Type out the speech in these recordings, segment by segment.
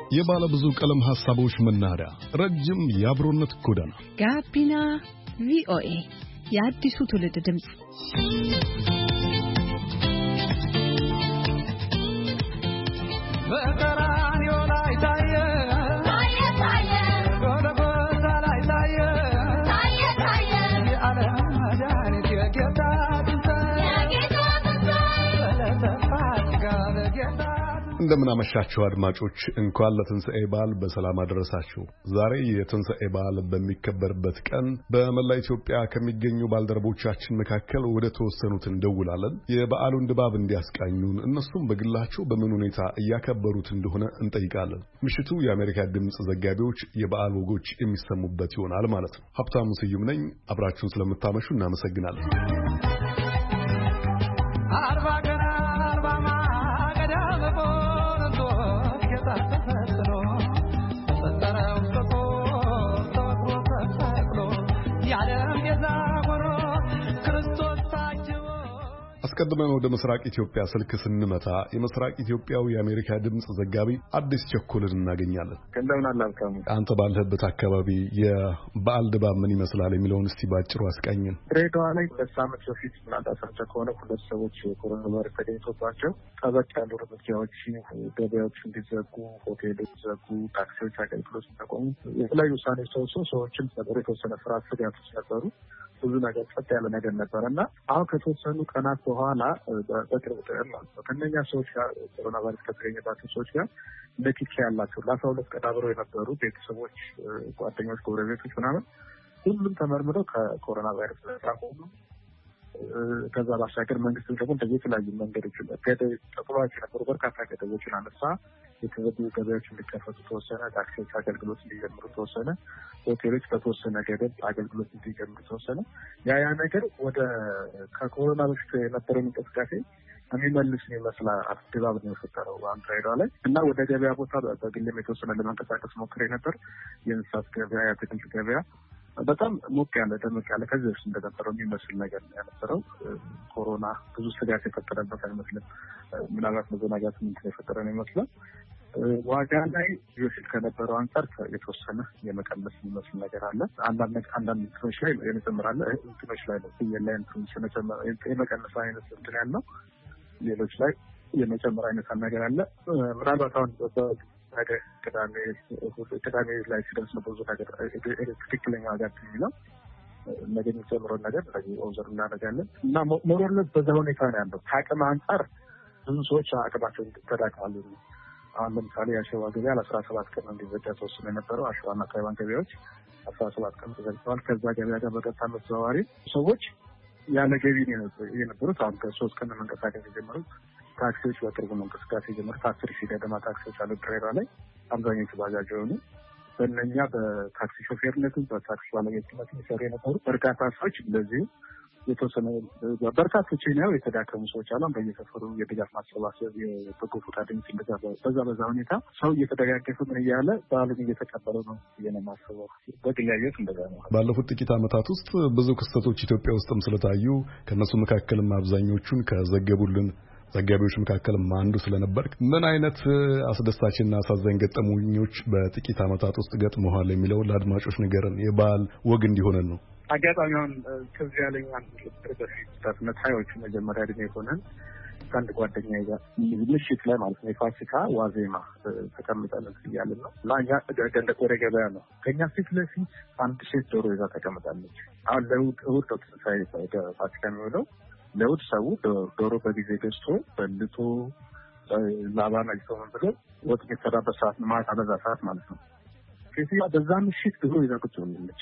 የባለ ብዙ ቀለም ሐሳቦች መናኸሪያ፣ ረጅም የአብሮነት ጎዳና ጋቢና ቪኦኤ የአዲሱ ትውልድ ድምጽ። በቀራንዮ ላይ ታየ ጎልጎታ ላይ ታየ የዓለም መድኃኒት የጌታ ትንሣኤ እንደምን አመሻችሁ አድማጮች፣ እንኳን ለትንሣኤ በዓል በሰላም አደረሳችሁ። ዛሬ የትንሣኤ በዓል በሚከበርበት ቀን በመላ ኢትዮጵያ ከሚገኙ ባልደረቦቻችን መካከል ወደ ተወሰኑት እንደውላለን። የበዓሉን ድባብ እንዲያስቃኙን፣ እነሱም በግላቸው በምን ሁኔታ እያከበሩት እንደሆነ እንጠይቃለን። ምሽቱ የአሜሪካ ድምጽ ዘጋቢዎች የበዓል ወጎች የሚሰሙበት ይሆናል ማለት ነው። ሀብታሙ ስዩም ነኝ። አብራችሁን ስለምታመሹ እናመሰግናለን። አስቀድመን ወደ ምስራቅ ኢትዮጵያ ስልክ ስንመታ የምስራቅ ኢትዮጵያው የአሜሪካ ድምጽ ዘጋቢ አዲስ ቸኮልን እናገኛለን። እንደምን አላልከም? አንተ ባለህበት አካባቢ የበዓል ድባብ ምን ይመስላል የሚለውን እስቲ ባጭሩ አስቃኝን። ድሬዳዋ ላይ በሳምንት በፊት እናዳሳቸው ከሆነ ሁለት ሰዎች የኮሮና ቫይረስ ተገኝቶባቸው ጠበቅ ያሉ እርምጃዎች፣ ገበያዎች እንዲዘጉ፣ ሆቴሎች እንዲዘጉ፣ ታክሲዎች አገልግሎት እንዲያቆሙ የተለያዩ ውሳኔዎች ተወስነው ሰዎችም ነበሩ። የተወሰነ ፍርሃት፣ ስጋቶች ነበሩ። ብዙ ነገር ጸጥ ያለ ነገር ነበር እና አሁን ከተወሰኑ ቀናት በኋላ በቅርብ ቀን ማለት ነው ከእነኛ ሰዎች ጋር ኮሮና ቫይረስ ከተገኘባቸው ሰዎች ጋር ንክኪ ያላቸው ለ12 ቀን አብረው የነበሩ ቤተሰቦች፣ ጓደኞች፣ ጎረቤቶች ምናምን ሁሉም ተመርምረው ከኮሮና ቫይረስ ተሳቆሙ። ከዛ ባሻገር መንግስት ደግሞ እንደዚህ የተለያዩ መንገዶች ጠቅሏቸው የነበሩ በርካታ ገደቦችን አነሳ። የተዘጉ ገበያዎች እንዲከፈቱ ተወሰነ። ታክሲዎች አገልግሎት እንዲጀምሩ ተወሰነ። ሆቴሎች በተወሰነ ገደብ አገልግሎት እንዲጀምሩ ተወሰነ። ያ ነገር ወደ ከኮሮና በፊት የነበረውን እንቅስቃሴ የሚመልስ የሚመስል ድባብ ነው የፈጠረው ድሬዳዋ ላይ እና ወደ ገበያ ቦታ በግሌም የተወሰነ ለመንቀሳቀስ ሞክሬ ነበር። የእንስሳት ገበያ፣ የአትክልት ገበያ በጣም ሞቅ ያለ ደመቅ ያለ ከዚህ በፊት እንደነበረው የሚመስል ነገር ያነበረው። ኮሮና ብዙ ስጋት የፈጠረበት አይመስልም። ምናልባት መዘናጋት የፈጠረ ነው ይመስላል። ዋጋ ላይ በፊት ከነበረው አንጻር የተወሰነ የመቀነስ የሚመስል ነገር አለ። አንዳንድ እንትኖች ላይ የመጨመር አለ። እንትኖች ላይ ነው የላይ የመቀነስ አይነት እንትን ያለው፣ ሌሎች ላይ የመጨመር አይነት ነገር አለ። ምናልባት አሁን ቅዳሜ ላይ ሲደርስ ነው ብዙ ነገር ትክክለኛ ጋር የሚለው ነገር የሚጨምረውን ነገር ኦብዘርቭ እናደርጋለን እና ሞሮለት በዛ ሁኔታ ነው ያለው። ከአቅም አንጻር ብዙ ሰዎች አቅማቸውን ተዳክማሉ። አሁን ለምሳሌ የአሸዋ ገበያ ለ17 ቀን እንዲዘጋ ተወስኖ የነበረው አሸዋና ታይዋን ገበያዎች 17 ቀን ተዘግተዋል። ከዛ ገበያ ጋር በቀጥታ መዘዋወሪ ሰዎች ያለ ገቢ የነበሩት አሁን ከ3 ቀን መንቀሳቀስ የጀመሩት። ታክሲዎች በቅርቡ እንቅስቃሴ የጀመሩት 10 ሺህ ገደማ ታክሲዎች አሉ ድሬዳዋ ላይ። አብዛኞቹ ባጃጅ የሆኑ በእነኛ በታክሲ ሾፌርነትም በታክሲ ባለቤትነት የሚሰሩ የነበሩ በርካታ ሰዎች እንደዚሁ የተወሰነ በርካቶች ነው የተዳከሙ ሰዎች አሉ። በየሰፈሩ የድጋፍ ማሰባሰብ የበጎ ፈቃደኞች በዛ ሁኔታ ሰው እየተደጋገፈ ምን እያለ በዓሉን እየተቀበለው ነው የማስበው። በግላየት እንደዛ ነው። ባለፉት ጥቂት ዓመታት ውስጥ ብዙ ክስተቶች ኢትዮጵያ ውስጥም ስለታዩ ከነሱ መካከልም አብዛኞቹን ከዘገቡልን ዘጋቢዎች መካከልም አንዱ ስለነበር ምን አይነት አስደሳችና አሳዛኝ ገጠመኞች በጥቂት ዓመታት ውስጥ ገጥመዋል የሚለው ለአድማጮች ነገርን የበዓል ወግ እንዲሆነን ነው። አጋጣሚውን ከዚህ ያለኝ አንድ በፊት ታዮቹ መጀመሪያ እድሜ ሆነን ከአንድ ጓደኛዬ ጋር ምሽት ላይ ማለት ነው የፋሲካ ዋዜማ ተቀምጠን እያልን ነው ላኛ ገንደ ወደ ገበያ ነው። ከኛ ፊት ለፊት አንድ ሴት ዶሮ ይዛ ተቀምጣለች። አሁን ለእሑድ ተሳይ ፋሲካ የሚውለው ለውድ ሰው ዶሮ በጊዜ ገዝቶ በልቶ ላባና ይተው ብሎ ወጥ የተሰራበት ሰዓት ማታ በዛ ሰዓት ማለት ነው። ከዚያ በዛ ምሽት ዶሮ ይዛ ቁጭ ብላለች።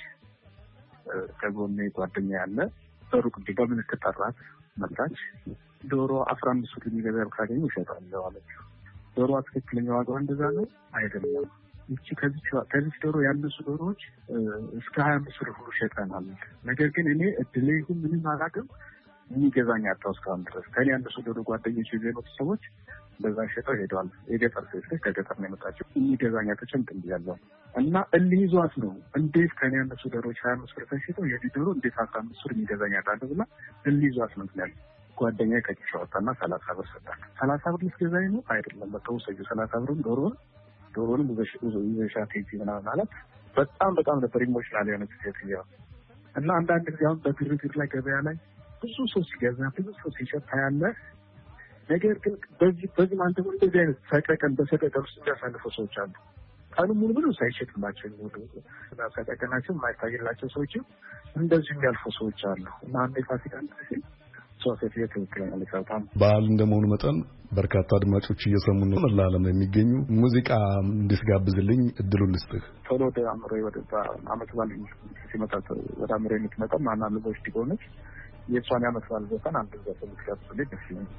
ከጎኔ ጓደኛ ያለ በሩቅ በምልክት ጠራት፣ መጣች። ዶሮ 15 ብር የሚገዛው ካገኙ ይሸጣል አለች። ዶሮ ትክክለኛ ዋጋው እንደዛ ነው አይደለም። እቺ ከዚህ ዶሮ ያነሱ ዶሮዎች እስከ 25 ብር ሁሉ ሸጠናል። ነገር ግን እኔ እድሌ ይሁን ምንም አላውቅም የሚገዛኝ አጣው እስካሁን ድረስ። ከኔ ያነሱ ዶሮ ጓደኞች የዘኑት ሰዎች በዛ ሸጠው ሄደዋል። የገጠር ሰዎች ከገጠር ነው የመጣቸው። የሚገዛኝ ተጨምጥ እንዲያለው እና እንይዟት ነው እንዴት ከኔ ያነሱ ዶሮዎች 25 ብር ተሽጠው የዚህ ዶሮ እንዴት 15 ብር የሚገዛኝ አጣው ብላ እንይዟት ነው ያለ። ጓደኛዬ ከኪሱ አወጣና 30 ብር ሰጣት። 30 ብር ልትገዛኝ ነው አይደለም በተወሰዩ 30 ብሩን ዶሮ ዶሮንም ይዘሻት ሂጂ ምናምን ማለት በጣም ነበር ኢሞሽናል የሆነ ሴትዮ እና አንዳንድ ጊዜ አሁን በግርግር ላይ ገበያ ላይ ብዙ ሰው ሲገዛ ብዙ ሰው ሲሸጥ ያለ ነገር ግን በዚህ ማንተ እንደዚህ አይነት ሰቀቀን ውስጥ የሚያሳልፉ ሰዎች አሉ። ቀኑ ሙሉ ምንም ሳይሸጥላቸው የሚወዱ እና ሰቀቀናቸው የማይታይላቸው ሰዎች እንደዚህ የሚያልፉ ሰዎች አሉ እና አንዴ ፋሲካ በዓል እንደመሆኑ መጠን በርካታ አድማጮች እየሰሙ ነው። ለዓለም የሚገኙ ሙዚቃ እንድትጋብዝልኝ እድሉን ልስጥህ። ቶሎ ወደ አእምሮዬ ወደ ዓመት በዓል ሲመጣ ወደ አእምሮዬ የምትመጣው ማና ልቦች ዲጎነች የእሷን ዓመት በዓል ዘፈን አንድ ዘፈን ልትጋብዝልኝ ደስ ይለኛል።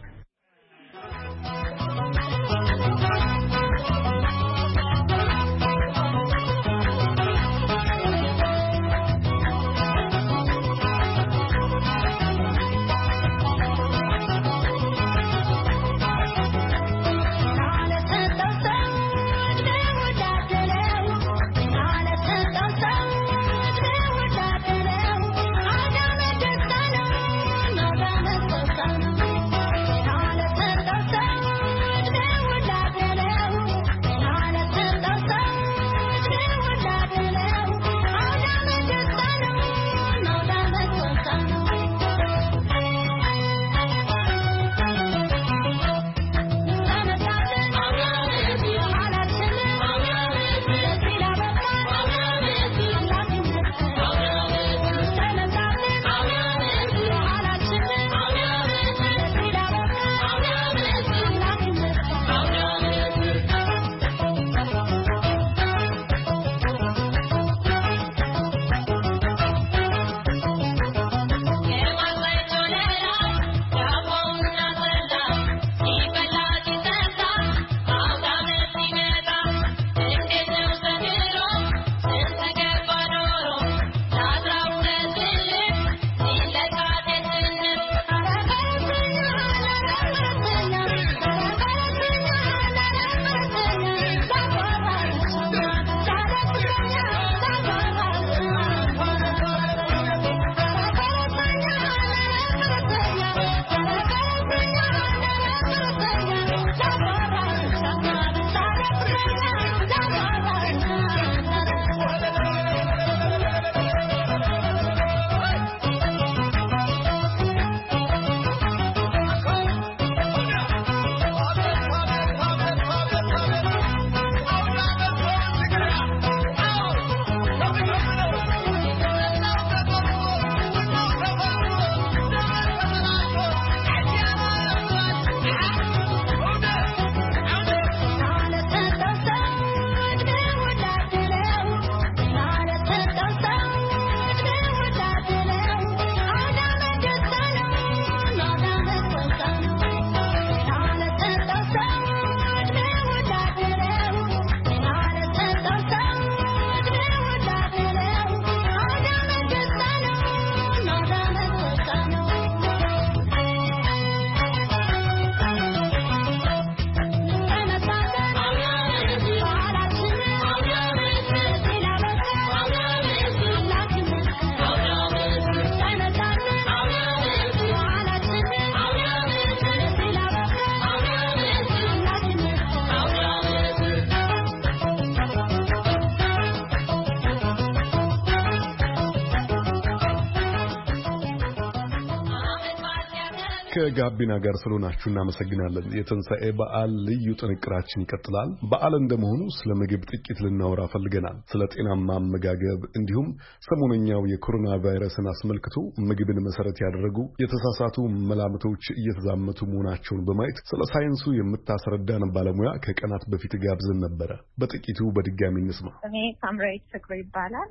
ከጋቢና ጋር ስለሆናችሁ እናመሰግናለን። የትንሣኤ በዓል ልዩ ጥንቅራችን ይቀጥላል። በዓል እንደመሆኑ ስለ ምግብ ጥቂት ልናወራ ፈልገናል። ስለ ጤናማ አመጋገብ እንዲሁም ሰሞነኛው የኮሮና ቫይረስን አስመልክቶ ምግብን መሰረት ያደረጉ የተሳሳቱ መላምቶች እየተዛመቱ መሆናቸውን በማየት ስለ ሳይንሱ የምታስረዳን ባለሙያ ከቀናት በፊት ጋብዘን ነበረ። በጥቂቱ በድጋሚ እንስማ። እኔ ሳምራዊት ፍቅሩ ይባላል።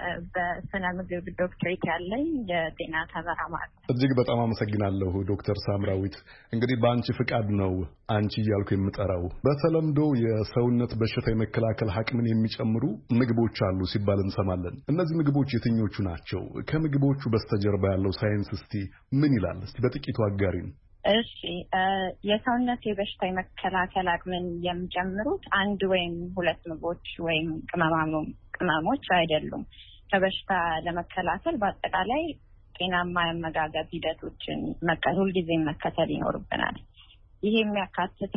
በስነ ምግብ ዶክትሬት ያለኝ የጤና ተመራማሪ። እጅግ በጣም አመሰግናለሁ ዶክተር ሳምራዊት። እንግዲህ በአንቺ ፍቃድ ነው አንቺ እያልኩ የምጠራው። በተለምዶ የሰውነት በሽታ የመከላከል አቅምን የሚጨምሩ ምግቦች አሉ ሲባል እንሰማለን። እነዚህ ምግቦች የትኞቹ ናቸው? ከምግቦቹ በስተጀርባ ያለው ሳይንስ እስቲ ምን ይላል? እስቲ በጥቂቱ አጋሪን። እሺ፣ የሰውነት የበሽታ የመከላከል አቅምን የሚጨምሩት አንድ ወይም ሁለት ምግቦች ወይም ቅመሞች አይደሉም። ከበሽታ ለመከላከል በአጠቃላይ ጤናማ የአመጋገብ ሂደቶችን ሁልጊዜ መከተል ይኖርብናል። ይሄ የሚያካትተው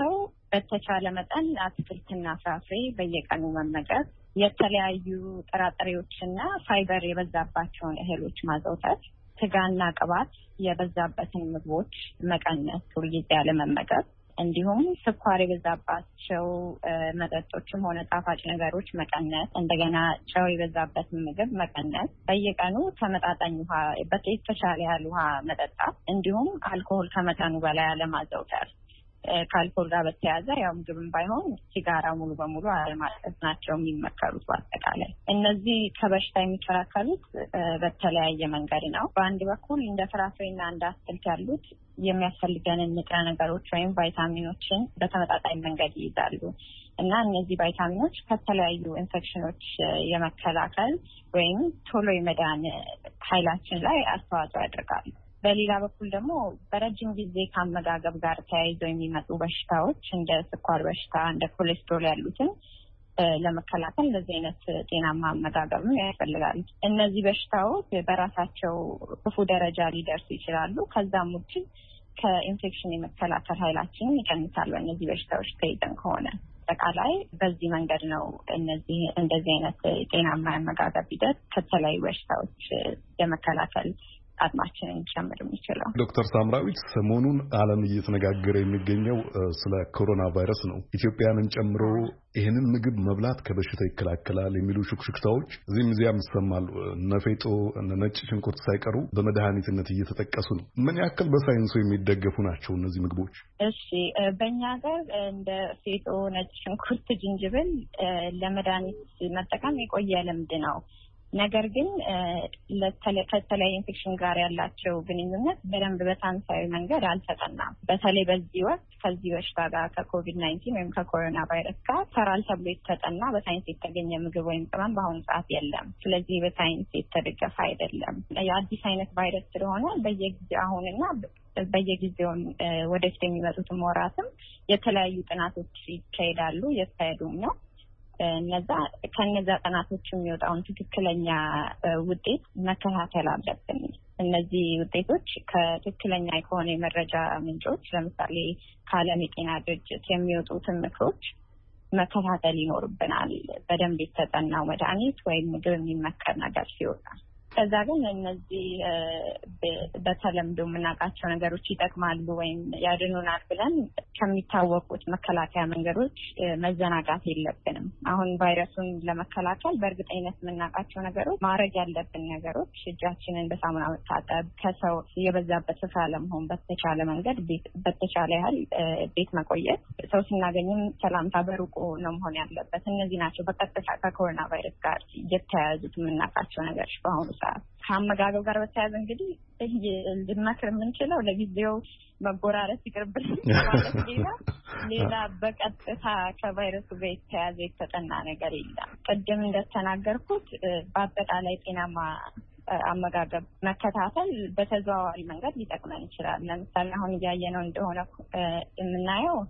በተቻለ መጠን አትክልትና ፍራፍሬ በየቀኑ መመገብ፣ የተለያዩ ጥራጥሬዎችና ፋይበር የበዛባቸውን እህሎች ማዘውተር፣ ስጋና ቅባት የበዛበትን ምግቦች መቀነስ፣ ሁልጊዜ ያለመመገብ፣ እንዲሁም ስኳር የበዛባቸው መጠጦችም ሆነ ጣፋጭ ነገሮች መቀነስ፣ እንደገና ጨው የበዛበትን ምግብ መቀነስ፣ በየቀኑ ተመጣጣኝ ውሃ በተቻለ ያህል ውሃ መጠጣት፣ እንዲሁም አልኮሆል ከመጠኑ በላይ አለማዘውተር። ከአልኮል ጋር በተያያዘ ያው ምግብም ባይሆን ሲጋራ ሙሉ በሙሉ አለማጨስ ናቸው የሚመከሩት። በአጠቃላይ እነዚህ ከበሽታ የሚከላከሉት በተለያየ መንገድ ነው። በአንድ በኩል እንደ ፍራፍሬና እንደ አትክልት ያሉት የሚያስፈልገንን ንጥረ ነገሮች ወይም ቫይታሚኖችን በተመጣጣኝ መንገድ ይይዛሉ እና እነዚህ ቫይታሚኖች ከተለያዩ ኢንፌክሽኖች የመከላከል ወይም ቶሎ የመዳን ኃይላችን ላይ አስተዋጽኦ ያደርጋሉ። በሌላ በኩል ደግሞ በረጅም ጊዜ ከአመጋገብ ጋር ተያይዘው የሚመጡ በሽታዎች እንደ ስኳር በሽታ፣ እንደ ኮሌስትሮል ያሉትን ለመከላከል እንደዚህ አይነት ጤናማ አመጋገብም ያስፈልጋል። እነዚህ በሽታዎች በራሳቸው ክፉ ደረጃ ሊደርሱ ይችላሉ። ከዛም ውጭ ከኢንፌክሽን የመከላከል ኃይላችንን ይቀንሳል በእነዚህ በሽታዎች ተይዘን ከሆነ። አጠቃላይ በዚህ መንገድ ነው እንደዚህ አይነት ጤናማ አመጋገብ ሂደት ከተለያዩ በሽታዎች የመከላከል አቅማችንን ሊጨምር የሚችለው። ዶክተር ሳምራዊት ሰሞኑን ዓለም እየተነጋገረ የሚገኘው ስለ ኮሮና ቫይረስ ነው። ኢትዮጵያንን ጨምሮ ይህንን ምግብ መብላት ከበሽታ ይከላከላል የሚሉ ሹክሹክታዎች እዚህም እዚያም ይሰማሉ። ነፌጦ፣ ነጭ ሽንኩርት ሳይቀሩ በመድኃኒትነት እየተጠቀሱ ነው። ምን ያክል በሳይንሱ የሚደገፉ ናቸው እነዚህ ምግቦች? እሺ፣ በእኛ ሀገር እንደ ፌጦ፣ ነጭ ሽንኩርት፣ ዝንጅብል ለመድኃኒት መጠቀም የቆየ ልምድ ነው። ነገር ግን ከተለያዩ ኢንፌክሽን ጋር ያላቸው ግንኙነት በደንብ በሳይንሳዊ መንገድ አልተጠናም። በተለይ በዚህ ወቅት ከዚህ በሽታ ጋር ከኮቪድ-19 ወይም ከኮሮና ቫይረስ ጋር ሰራል ተብሎ የተጠና በሳይንስ የተገኘ ምግብ ወይም ቅመም በአሁኑ ሰዓት የለም። ስለዚህ በሳይንስ የተደገፈ አይደለም። የአዲስ አይነት ቫይረስ ስለሆነ በየጊዜው አሁንና በየጊዜውን ወደፊት የሚመጡትም ወራትም የተለያዩ ጥናቶች ይካሄዳሉ፣ እየተካሄዱም ነው። ከነዛ ጥናቶች የሚወጣውን ትክክለኛ ውጤት መከታተል አለብን። እነዚህ ውጤቶች ከትክክለኛ ከሆነ የመረጃ ምንጮች ለምሳሌ ከዓለም የጤና ድርጅት የሚወጡትን ምክሮች መከታተል ይኖርብናል። በደንብ የተጠናው መድኃኒት ወይም ምግብ የሚመከር ነገር ሲወጣ ከዛ ግን እነዚህ በተለምዶ የምናውቃቸው ነገሮች ይጠቅማሉ ወይም ያድኑናል ብለን ከሚታወቁት መከላከያ መንገዶች መዘናጋት የለብንም። አሁን ቫይረሱን ለመከላከል በእርግጠኝነት የምናውቃቸው ነገሮች ማድረግ ያለብን ነገሮች እጃችንን በሳሙና መታጠብ፣ ከሰው የበዛበት ስፍራ ለመሆን በተቻለ መንገድ በተቻለ ያህል ቤት መቆየት፣ ሰው ስናገኝም ሰላምታ በሩቁ ነው መሆን ያለበት። እነዚህ ናቸው በቀጥታ ከኮሮና ቫይረስ ጋር የተያያዙት የምናውቃቸው ነገሮች። በአሁኑ ሰዓት ከአመጋገብ ጋር በተያያዘ እንግዲህ ልንመክር የምንችለው ለጊዜው መጎራረስ ይቅርብን ማለት ሌላ በቀጥታ ከቫይረሱ ጋር የተያያዘ የተጠና ነገር የለም። ቅድም እንደተናገርኩት በአጠቃላይ ጤናማ አመጋገብ መከታተል በተዘዋዋሪ መንገድ ሊጠቅመን ይችላል። ለምሳሌ አሁን እያየነው እንደሆነ የምናየው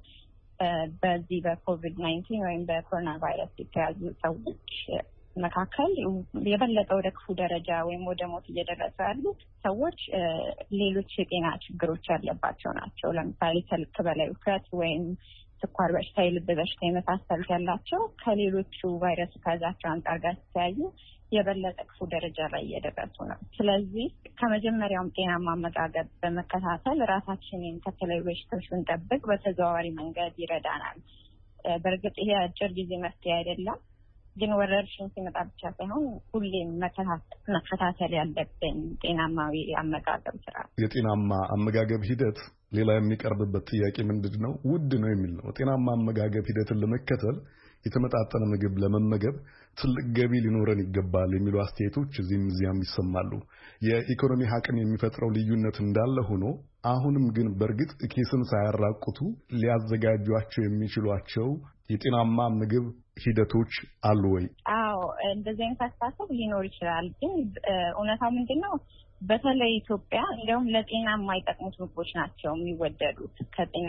በዚህ በኮቪድ-19 ወይም በኮሮና ቫይረስ የተያዙ ሰዎች መካከል የበለጠ ወደ ክፉ ደረጃ ወይም ወደ ሞት እየደረሱ ያሉት ሰዎች ሌሎች የጤና ችግሮች ያለባቸው ናቸው። ለምሳሌ ከልክ በላይ ውፍረት ወይም ስኳር በሽታ፣ የልብ በሽታ የመሳሰሉት ያላቸው ከሌሎቹ ቫይረሱ ከያዛቸው አንጻር ጋር ሲታዩ የበለጠ ክፉ ደረጃ ላይ እየደረሱ ነው። ስለዚህ ከመጀመሪያውም ጤናማ አመጋገብ በመከታተል ራሳችንን ከተለያዩ በሽታዎች ብንጠብቅ በተዘዋዋሪ መንገድ ይረዳናል። በእርግጥ ይሄ አጭር ጊዜ መፍትሄ አይደለም፣ ግን ወረርሽኝ ሲመጣ ብቻ ሳይሆን ሁሌም መከታተል ያለብን ጤናማዊ አመጋገብ ስራ። የጤናማ አመጋገብ ሂደት ሌላ የሚቀርብበት ጥያቄ ምንድን ነው? ውድ ነው የሚል ነው። ጤናማ አመጋገብ ሂደትን ለመከተል የተመጣጠነ ምግብ ለመመገብ ትልቅ ገቢ ሊኖረን ይገባል የሚሉ አስተያየቶች እዚህም እዚያም ይሰማሉ። የኢኮኖሚ አቅም የሚፈጥረው ልዩነት እንዳለ ሆኖ አሁንም ግን በእርግጥ ኬስን ሳያራቁቱ ሊያዘጋጇቸው የሚችሏቸው የጤናማ ምግብ ሂደቶች አሉ ወይ? አዎ፣ እንደዚህ አይነት አስተሳሰብ ሊኖር ይችላል። ግን እውነታው ምንድነው? በተለይ ኢትዮጵያ እንዲያውም ለጤና የማይጠቅሙት ምግቦች ናቸው የሚወደዱት ከጤና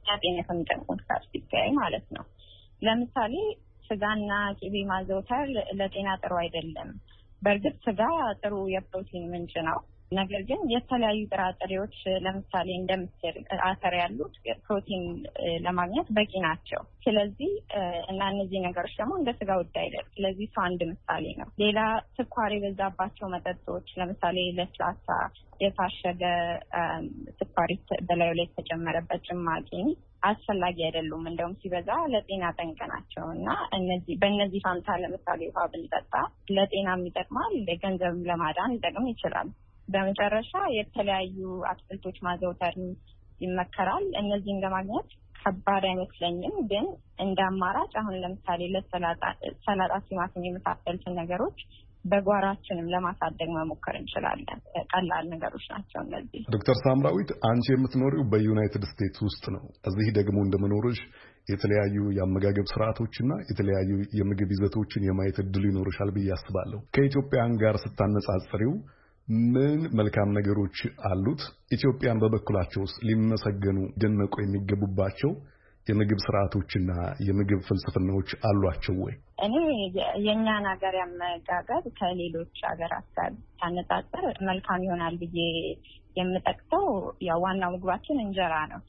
ከሚጠቅሙት ጋር ሲታይ ማለት ነው። ለምሳሌ ስጋና ቅቤ ማዘውተር ለጤና ጥሩ አይደለም። በእርግጥ ስጋ ጥሩ የፕሮቲን ምንጭ ነው። ነገር ግን የተለያዩ ጥራጥሬዎች ለምሳሌ እንደ ምስር፣ አተር ያሉት ፕሮቲን ለማግኘት በቂ ናቸው። ስለዚህ እና እነዚህ ነገሮች ደግሞ እንደ ስጋ ውድ አይደለም። ስለዚህ እሱ አንድ ምሳሌ ነው። ሌላ ስኳር የበዛባቸው መጠጦች ለምሳሌ ለስላሳ፣ የታሸገ ስኳር በላዩ ላይ የተጨመረበት ጭማቂ አስፈላጊ አይደሉም። እንደውም ሲበዛ ለጤና ጠንቅ ናቸው እና በእነዚህ ፋንታ ለምሳሌ ውሃ ብንጠጣ ለጤናም ይጠቅማል፣ ገንዘብ ለማዳን ሊጠቅም ይችላል። በመጨረሻ የተለያዩ አትክልቶች ማዘውተር ይመከራል። እነዚህን ለማግኘት ከባድ አይመስለኝም፣ ግን እንደ አማራጭ አሁን ለምሳሌ ለሰላጣ፣ ቲማቲም የመሳሰሉትን ነገሮች በጓሯችንም ለማሳደግ መሞከር እንችላለን። ቀላል ነገሮች ናቸው እነዚህ። ዶክተር ሳምራዊት አንቺ የምትኖሪው በዩናይትድ ስቴትስ ውስጥ ነው። እዚህ ደግሞ እንደመኖርሽ የተለያዩ የአመጋገብ ስርዓቶችና የተለያዩ የምግብ ይዘቶችን የማየት እድሉ ይኖርሻል ብዬ አስባለሁ። ከኢትዮጵያን ጋር ስታነጻጽሪው ምን መልካም ነገሮች አሉት? ኢትዮጵያን በበኩላቸውስ ሊመሰገኑ ሊደነቁ የሚገቡባቸው የምግብ ስርዓቶችና የምግብ ፍልስፍናዎች አሏቸው ወይ? እኔ የእኛን ሀገር ያመጋገብ ከሌሎች ሀገራት ጋር ሳነጻጽር መልካም ይሆናል ብዬ የምጠቅሰው ያው ዋናው ምግባችን እንጀራ ነው።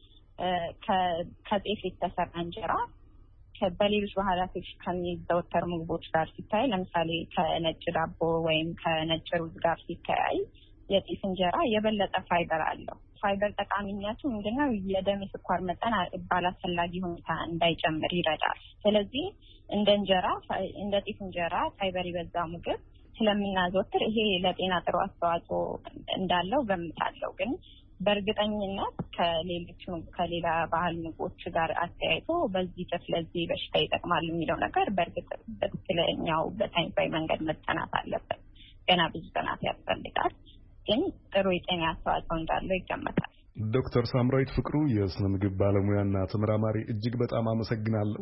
ከጤፍ የተሰራ እንጀራ በሌሎች ባህላቶች ከሚዘወተሩ ምግቦች ጋር ሲታይ ለምሳሌ ከነጭ ዳቦ ወይም ከነጭ ሩዝ ጋር ሲታይ የጤፍ እንጀራ የበለጠ ፋይበር አለው። ፋይበር ጠቃሚነቱ ምንድነው? የደም ስኳር መጠን ባላስፈላጊ ሁኔታ እንዳይጨምር ይረዳል። ስለዚህ እንደ ጤፍ እንጀራ ፋይበር የበዛ ምግብ ስለምናዘወትር ይሄ ለጤና ጥሩ አስተዋጽኦ እንዳለው ገምታለሁ። ግን በእርግጠኝነት ከሌላ ባህል ምግቦች ጋር አስተያይቶ በዚህ ጥፍ ለዚህ በሽታ ይጠቅማል የሚለው ነገር በትክክለኛው በሳይንሳዊ መንገድ መጠናት አለበት። ገና ብዙ ጥናት ያስፈልጋል፣ ግን ጥሩ የጤና አስተዋጽኦ እንዳለው ይገመታል። ዶክተር ሳምራዊት ፍቅሩ የስነ ምግብ ባለሙያና ተመራማሪ፣ እጅግ በጣም አመሰግናለሁ።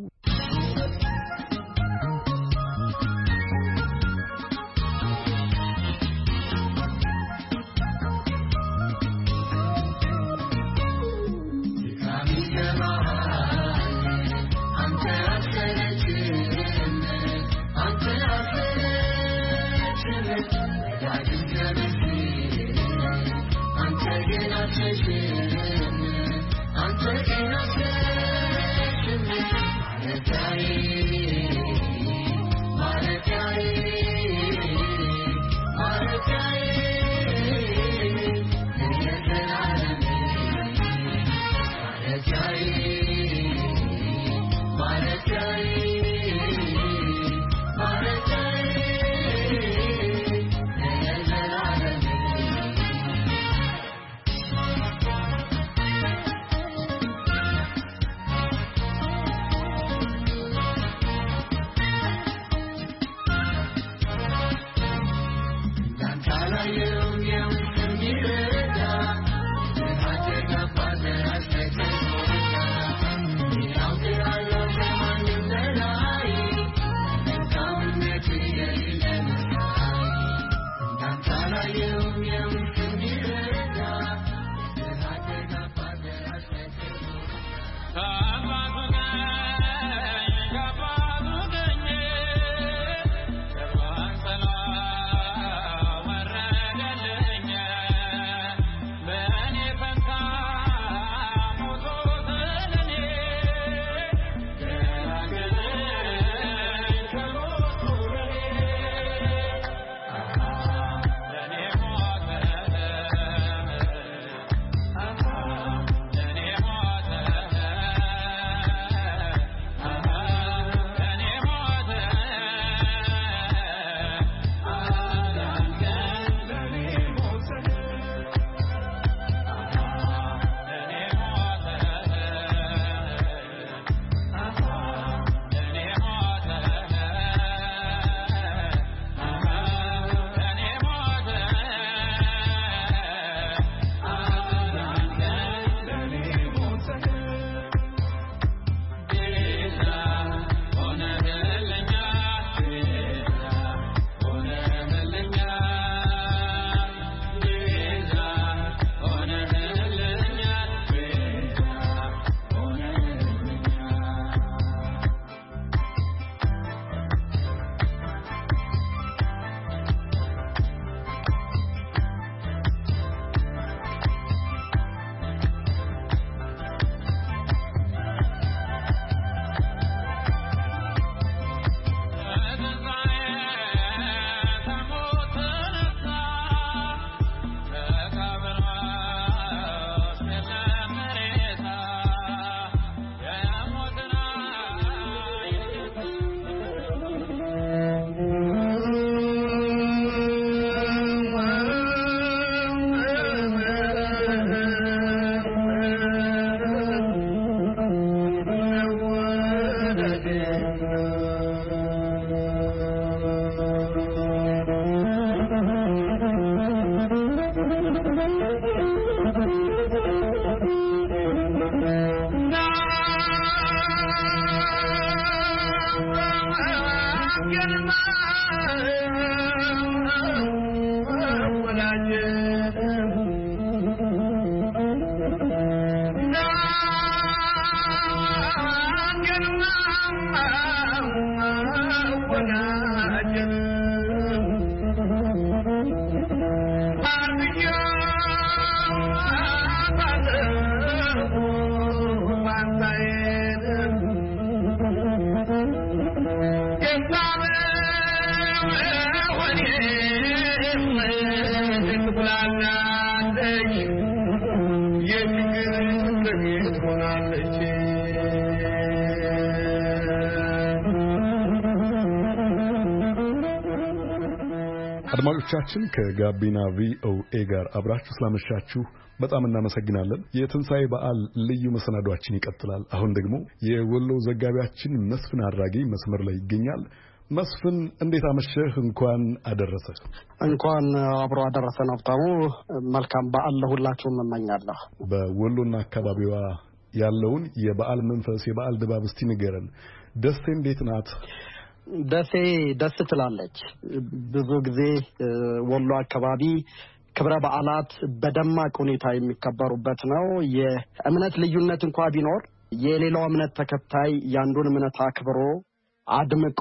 አድማጮቻችን ከጋቢና ቪኦኤ ጋር አብራችሁ ስላመሻችሁ በጣም እናመሰግናለን። የትንሣኤ በዓል ልዩ መሰናዷችን ይቀጥላል። አሁን ደግሞ የወሎ ዘጋቢያችን መስፍን አድራጊ መስመር ላይ ይገኛል። መስፍን እንዴት አመሸህ? እንኳን አደረሰህ። እንኳን አብሮ አደረሰን ሀብታሙ። መልካም በዓል ለሁላችሁም እመኛለሁ። በወሎና አካባቢዋ ያለውን የበዓል መንፈስ የበዓል ድባብ እስቲ ንገረን። ደሴ እንዴት ናት? ደሴ ደስ ትላለች። ብዙ ጊዜ ወሎ አካባቢ ክብረ በዓላት በደማቅ ሁኔታ የሚከበሩበት ነው። የእምነት ልዩነት እንኳን ቢኖር የሌላው እምነት ተከታይ ያንዱን እምነት አክብሮ አድምቆ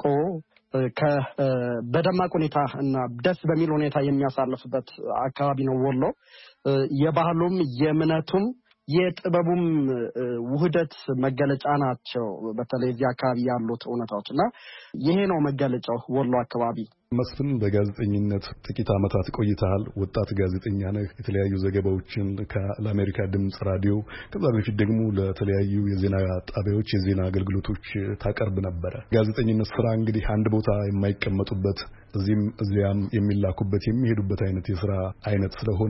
በደማቅ ሁኔታ እና ደስ በሚል ሁኔታ የሚያሳልፍበት አካባቢ ነው ወሎ። የባህሉም የእምነቱም የጥበቡም ውህደት መገለጫ ናቸው። በተለይ እዚህ አካባቢ ያሉት እውነታዎችና ይሄ ነው መገለጫው ወሎ አካባቢ። መስፍን በጋዜጠኝነት ጥቂት ዓመታት ቆይተሃል። ወጣት ጋዜጠኛ ነህ። የተለያዩ ዘገባዎችን ለአሜሪካ ድምጽ ራዲዮ ከዛ በፊት ደግሞ ለተለያዩ የዜና ጣቢያዎች የዜና አገልግሎቶች ታቀርብ ነበር። ጋዜጠኝነት ስራ እንግዲህ አንድ ቦታ የማይቀመጡበት እዚህም እዚያም የሚላኩበት የሚሄዱበት አይነት የሥራ አይነት ስለሆነ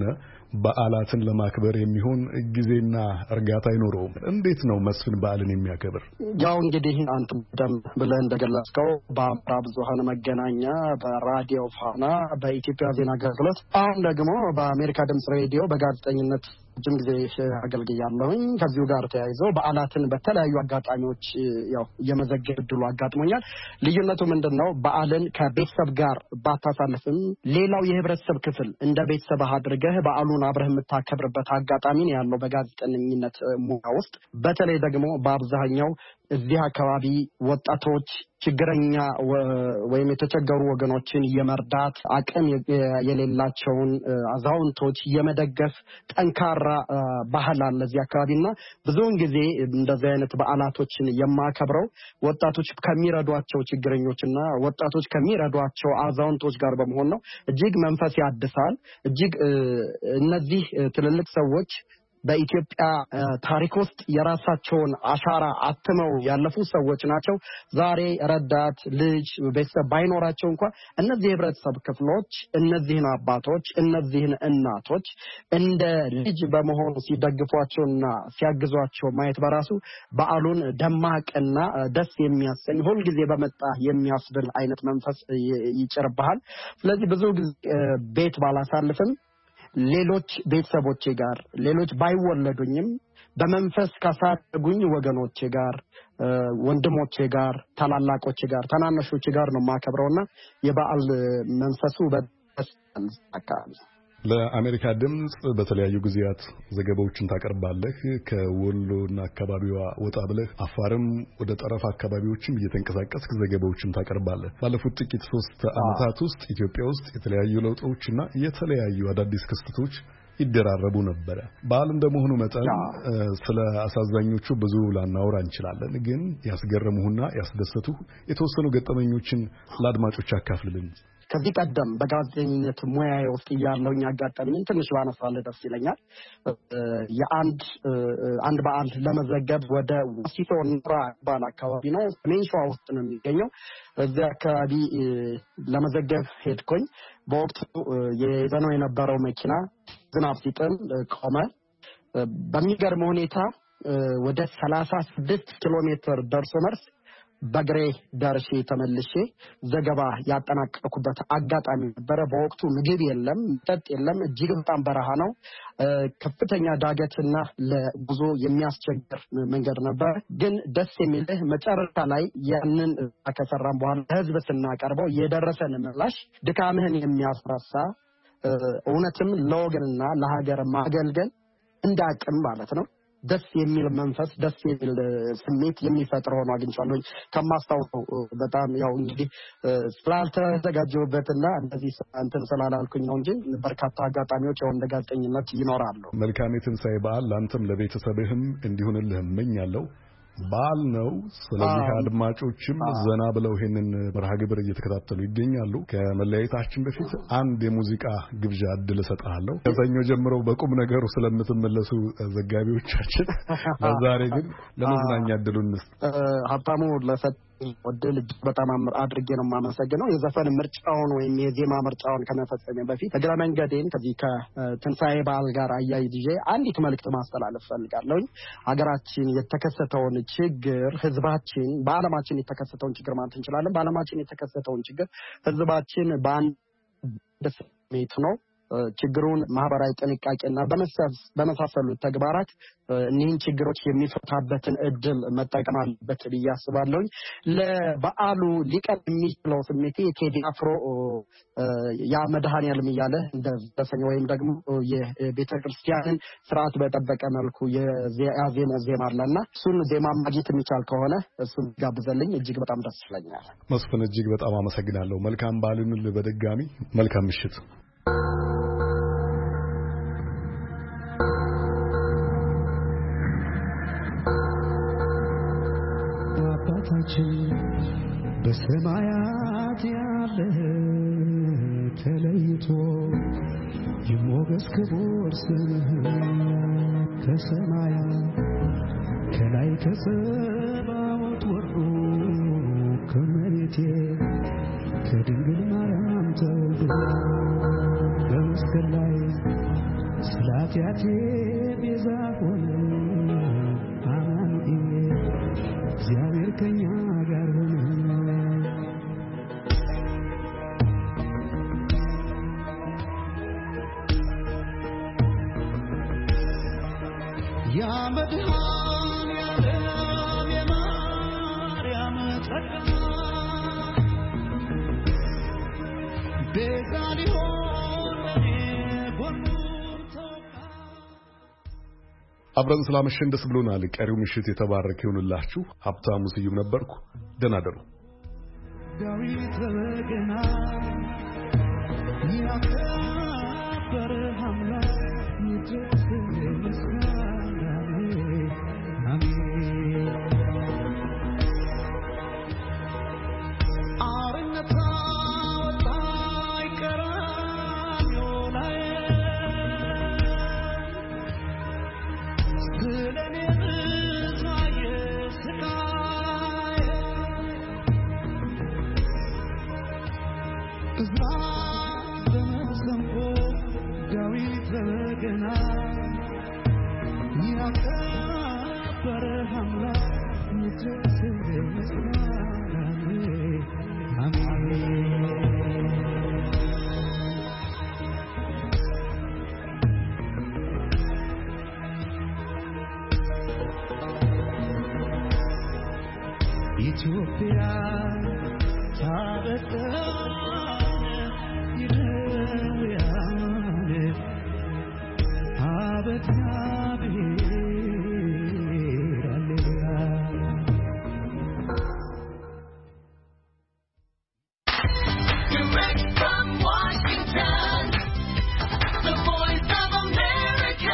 በዓላትን ለማክበር የሚሆን ጊዜና እርጋታ አይኖረውም። እንዴት ነው መስፍን በዓልን የሚያከብር? ያው እንግዲህ አንተ ደም ብለህ እንደገለጽከው በአማራ ብዙሃን መገናኛ በራዲዮ ፋና በኢትዮጵያ ዜና አገልግሎት አሁን ደግሞ በአሜሪካ ድምጽ ሬዲዮ በጋዜጠኝነት ረጅም ጊዜ አገልግያለሁኝ። ከዚሁ ጋር ተያይዞ በዓላትን በተለያዩ አጋጣሚዎች ያው የመዘገብ ዕድሉ አጋጥሞኛል። ልዩነቱ ምንድነው? በዓልን ከቤተሰብ ጋር ባታሳልፍም ሌላው የህብረተሰብ ክፍል እንደ ቤተሰብ አድርገህ በዓሉን አብረህ የምታከብርበት አጋጣሚ ነው ያለው በጋዜጠኝነት ሙያ ውስጥ። በተለይ ደግሞ በአብዛኛው እዚህ አካባቢ ወጣቶች ችግረኛ ወይም የተቸገሩ ወገኖችን የመርዳት አቅም የሌላቸውን አዛውንቶች የመደገፍ ጠንካራ ባህል አለ እዚህ አካባቢና ብዙውን ጊዜ እንደዚህ አይነት በዓላቶችን የማከብረው ወጣቶች ከሚረዷቸው ችግረኞችና ወጣቶች ከሚረዷቸው አዛውንቶች ጋር በመሆን ነው። እጅግ መንፈስ ያድሳል። እጅግ እነዚህ ትልልቅ ሰዎች በኢትዮጵያ ታሪክ ውስጥ የራሳቸውን አሻራ አትመው ያለፉ ሰዎች ናቸው። ዛሬ ረዳት ልጅ ቤተሰብ ባይኖራቸው እንኳን እነዚህ የህብረተሰብ ክፍሎች እነዚህን አባቶች እነዚህን እናቶች እንደ ልጅ በመሆኑ ሲደግፏቸውና ሲያግዟቸው ማየት በራሱ በዓሉን ደማቅና ደስ የሚያሰኝ ሁልጊዜ በመጣ የሚያስብል አይነት መንፈስ ይጭርብሃል። ስለዚህ ብዙ ጊዜ ቤት ባላሳልፍም ሌሎች ቤተሰቦቼ ጋር ሌሎች ባይወለዱኝም በመንፈስ ካሳደጉኝ ወገኖቼ ጋር ወንድሞቼ ጋር ታላላቆቼ ጋር ታናናሾቼ ጋር ነው ማከብረውና የበዓል መንፈሱ በተሰል አካባቢ ለአሜሪካ ድምጽ በተለያዩ ጊዜያት ዘገባዎችን ታቀርባለህ። ከወሎና አካባቢዋ ወጣ ብለህ አፋርም ወደ ጠረፍ አካባቢዎችም እየተንቀሳቀስክ ዘገባዎችን ታቀርባለህ። ባለፉት ጥቂት 3 ዓመታት ውስጥ ኢትዮጵያ ውስጥ የተለያዩ ለውጦችና የተለያዩ አዳዲስ ክስተቶች ይደራረቡ ነበር። በዓል እንደመሆኑ መጠን ስለ አሳዛኞቹ ብዙ ላናወራ እንችላለን። ግን ያስገረሙህና ያስደሰቱ የተወሰኑ ገጠመኞችን ለአድማጮች አካፍልልን። ከዚህ ቀደም በጋዜጠኝነት ሙያዬ ውስጥ ያለውኝ አጋጣሚን ትንሽ ባነሳልህ ደስ ይለኛል። አንድ በዓል ለመዘገብ ወደ ወሲቶ ኑራ ባል አካባቢ ነው ሰሜን ሸዋ ውስጥ ነው የሚገኘው። እዚያ አካባቢ ለመዘገብ ሄድኩኝ። በወቅቱ የዘነው የነበረው መኪና ዝናብ ሲጥል ቆመ። በሚገርም ሁኔታ ወደ 36 ኪሎ ሜትር ደርሶ መልስ በግሬ ዳርሼ ተመልሼ ዘገባ ያጠናቀቅኩበት አጋጣሚ ነበር። በወቅቱ ምግብ የለም፣ መጠጥ የለም፣ እጅግ በጣም በረሃ ነው። ከፍተኛ ዳገትና ለጉዞ የሚያስቸግር መንገድ ነበር። ግን ደስ የሚልህ መጨረሻ ላይ ያንን ከሰራን በኋላ ህዝብ ስናቀርበው የደረሰን ምላሽ ድካምህን የሚያስረሳ እውነትም ለወገንና ለሀገር ማገልገል እንዳቅም ማለት ነው። ደስ የሚል መንፈስ ደስ የሚል ስሜት የሚፈጥር ሆኖ አግኝቻለሁ። ከማስታውሰው በጣም ያው እንግዲህ ስላልተዘጋጀሁበትና እንደዚህ እንትን ስላላልኩኝ ነው እንጂ በርካታ አጋጣሚዎች ያው እንደ ጋዜጠኝነት ይኖራሉ። መልካም የትንሣኤ በዓል ላንተም ለቤተሰብህም እንዲሆንልህ እመኛለሁ። በዓል ነው። ስለዚህ አድማጮችም ዘና ብለው ይሄንን መርሃ ግብር እየተከታተሉ ይገኛሉ። ከመለያየታችን በፊት አንድ የሙዚቃ ግብዣ እድል እሰጥሃለሁ። ከሰኞ ጀምሮ በቁም ነገሩ ስለምትመለሱ ዘጋቢዎቻችን ለዛሬ ግን ለመዝናኛ እድሉን እንስጥ። ሀብታሙ ለሰጠኝ እድል በጣም አድርጌ ነው የማመሰግነው። የዘፈን ምርጫውን ወይም የዜማ ምርጫውን ከመፈጸሜ በፊት እግረ መንገዴን ከዚህ ከትንሣኤ በዓል ጋር አያይዤ አንዲት መልዕክት ማስተላለፍ ፈልጋለሁ። ሀገራችን የተከሰተውን ችግር ህዝባችን በዓለማችን የተከሰተውን ችግር ማለት እንችላለን። በዓለማችን የተከሰተውን ችግር ህዝባችን በአንድ ስሜት ነው ችግሩን ማህበራዊ ጥንቃቄና በመሳሰሉት ተግባራት እነዚህን ችግሮች የሚፈታበትን እድል መጠቀም አለበት ብዬ አስባለሁ። ለበዓሉ ሊቀር የሚችለው ስሜት ቴዲ አፍሮ ያ መድኃኔዓለም እያለ እንደዘፈኝ ወይም ደግሞ የቤተክርስቲያንን ስርዓት በጠበቀ መልኩ የዜማው ዜማ አለና እሱን ዜማ ማግኘት የሚቻል ከሆነ እሱን ጋብዘልኝ እጅግ በጣም ደስ ይለኛል። መስፍን እጅግ በጣም አመሰግናለሁ። መልካም በዓልን በድጋሚ መልካም ምሽት። አባታችን በሰማያት ያለህ ተለይቶ ይሞገስ ክቡር ስምህ ከሰማያት ከላይ ከጸባዖት ወርዶ ከመሬቴ ከድንግል ማርያም ተወልዶ በመስቀል ላይ ስለ ኃጢአቴ ቤዛ ሆነ አማኑኤል እግዚአብሔር ከኛ ጋር ሆነ። ያ መድኃኔዓለም የማርያም ጸጋ ቤዛ ሊሆን ለኔ ጎኑን ተወጋ። አብረን ስላመሸን ደስ ብሎናል። ቀሪው ምሽት የተባረከ ይሁንላችሁ። ሀብታሙ ስዩም ነበርኩ። ደህና ደሩ። ዳዊት በገና ያከበረ አምላክ ይድረስ ምስጋና አሜን። አርነት አወጣኝ ቀራንዮ ላይ ስለኔ ብዛየ ስቃይ እዝራ በመሰንቆ ዳዊት በገና ያከበረ አምላክ ይድረስ ምስጋና አሜን። ኢትዮጵያ ታበቃን ይደውያን አበቃ